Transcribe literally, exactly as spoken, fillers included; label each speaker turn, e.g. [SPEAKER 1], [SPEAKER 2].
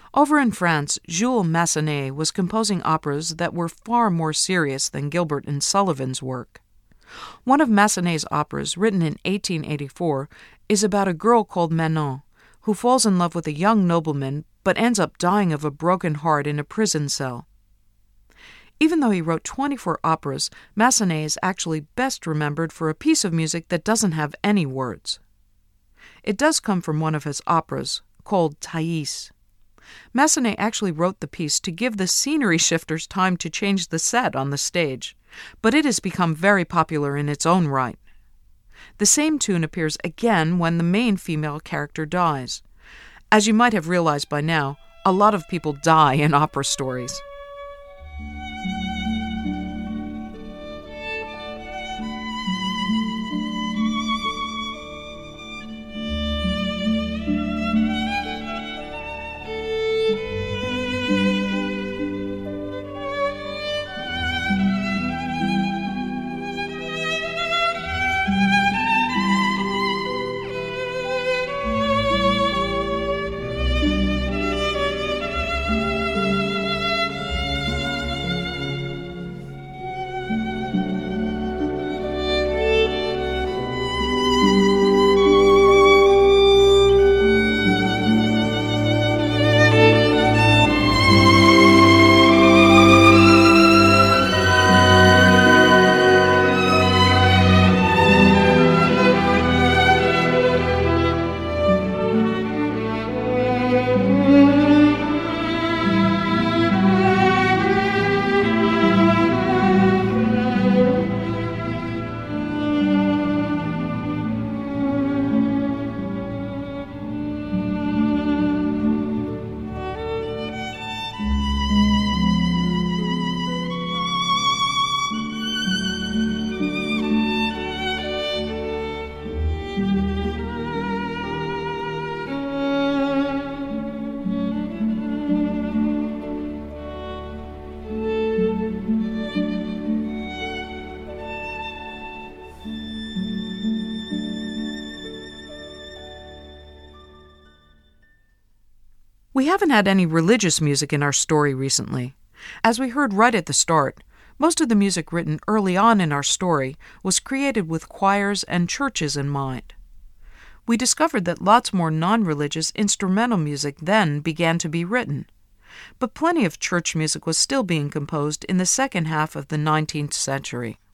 [SPEAKER 1] Over in France, Jules Massenet was composing operas that were far more serious than Gilbert and Sullivan's work. One of Massenet's operas, written in eighteen eighty-four, is about a girl called Manon, who falls in love with a young nobleman but ends up dying of a broken heart in a prison cell. Even though he wrote twenty-four operas, Massenet is actually best remembered for a piece of music that doesn't have any words. It does come from one of his operas, called Thais. Massenet actually wrote the piece to give the scenery shifters time to change the set on the stage, but it has become very popular in its own right. The same tune appears again when the main female character dies. As you might have realized by now, a lot of people die in opera stories. We haven't had any religious music in our story recently. As we heard right at the start, most of the music written early on in our story was created with choirs and churches in mind. We discovered that lots more non-religious instrumental music then began to be written, but plenty of church music was still being composed in the second half of the nineteenth century.